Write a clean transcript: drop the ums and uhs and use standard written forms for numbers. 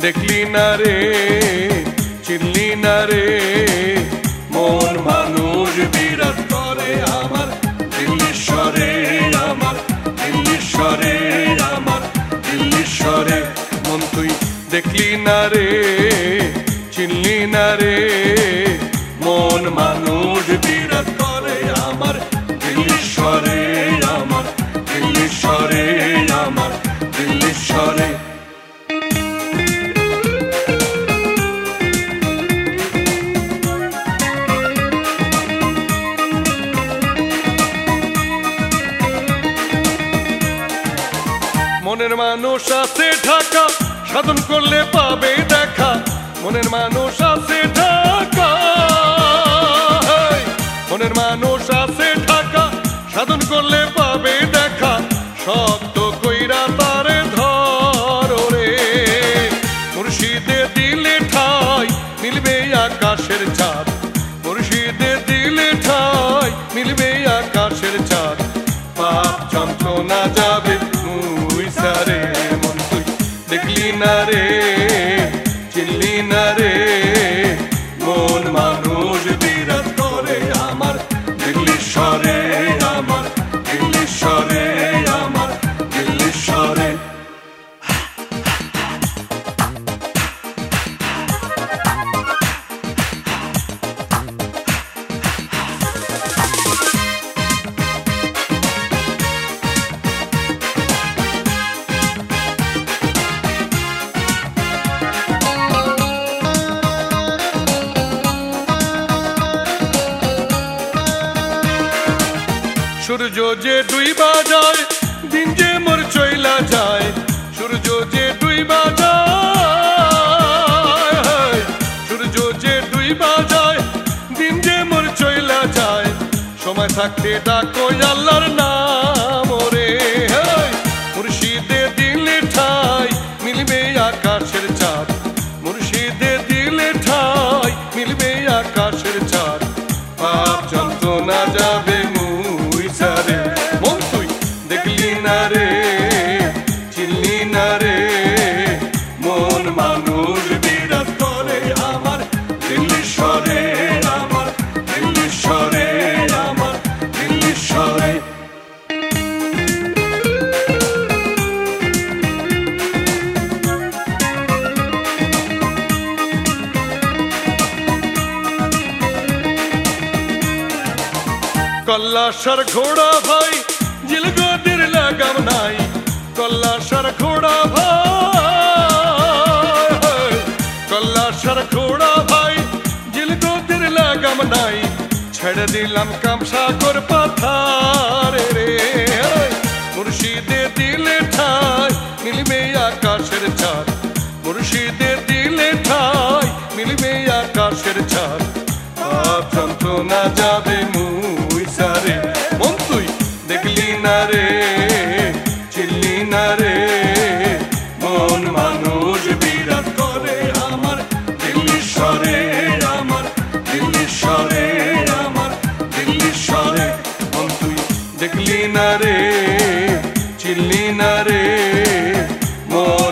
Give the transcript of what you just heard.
দেখলি না রে চিনলি না রে মন মানুষ বিরাট করে আমার দিল্লির স্বরে আমার দিল্লির স্বরে আমার দিল্লির স্বরে মন তুই দেখলি না রে চিনলি না রে মন মানুষ বিরাট করে আমার দিল্লির স্বরে আমার দিল্লির স্বরে আমার দিল্লির স্বরে মনের মানুষ আছে ঢাকা সাধন করলে পাবে দেখা মনের মানুষ আছে ঢাকা মনের মানুষ আছে ঢাকা সাধন করলে পাবে দেখা শব্দ কইরা তারে ধরো রে মুর্শিদে দিলে ঠাই মিলবে আকাশের চাঁদ মুর্শিদে দিলে ঠাই মিলবে আকাশের চাঁদ পাপ যন্ত্রণা যাবে সারে মন তুই দেখলি না রে চিনলি না রে মন মানুষ বিরাট করে আমার দিল্লির স্বরে আমার দিল্লির স্বরে আমার দিল্লির স্বরে সূর্য যে ডুইবা যায় দিন যে মোর চইলা যায় সূর্য যে ডুইবা যায় সূর্য যে ডুইবা যায় দিন যে মোর চইলা যায় সময় থাকতে ডাকো আল্লাহর নাম রে মুর্শিদে দিলে ঠাই মিলবে আকাশের চাঁদ মুর্শিদে দিলে ঠাই মিলবে আকাশের চাঁদ পাপ যন্ত্রণা যাবে সারে মন তুই দেখলি না রে চিনলি না রে মন মানুষ বিরাট করে আমার দিল্লির স্বরে আমার দিল্লির স্বরে আমার দিল্লির স্বরে কল্লাসার ঘোড়া ভাই জিলগদির লাগাম নাই কল্লাসার ঘোড়া ভাই কল্লাসার ঘোড়া ভাই জিলগদির লাগাম নাই ছেড়ে দিলাম কামসাগর পাথারে রে মুর্শিদে দিলে ঠাই মিলবে আকাশের চাঁদ মুর্শিদে দিলে ঠাই মিলবে আকাশের চাঁদ পাপ যন্ত্রণা যাবে সারে মন তুই দেখলি না রে চিনলি না রে মন মানুষ বিরাট করে আমার দিল্লির স্বরে আমার দিল্লির স্বরে আমার দিল্লির স্বরে মন তুই দেখলি না রে চিনলি না রে মন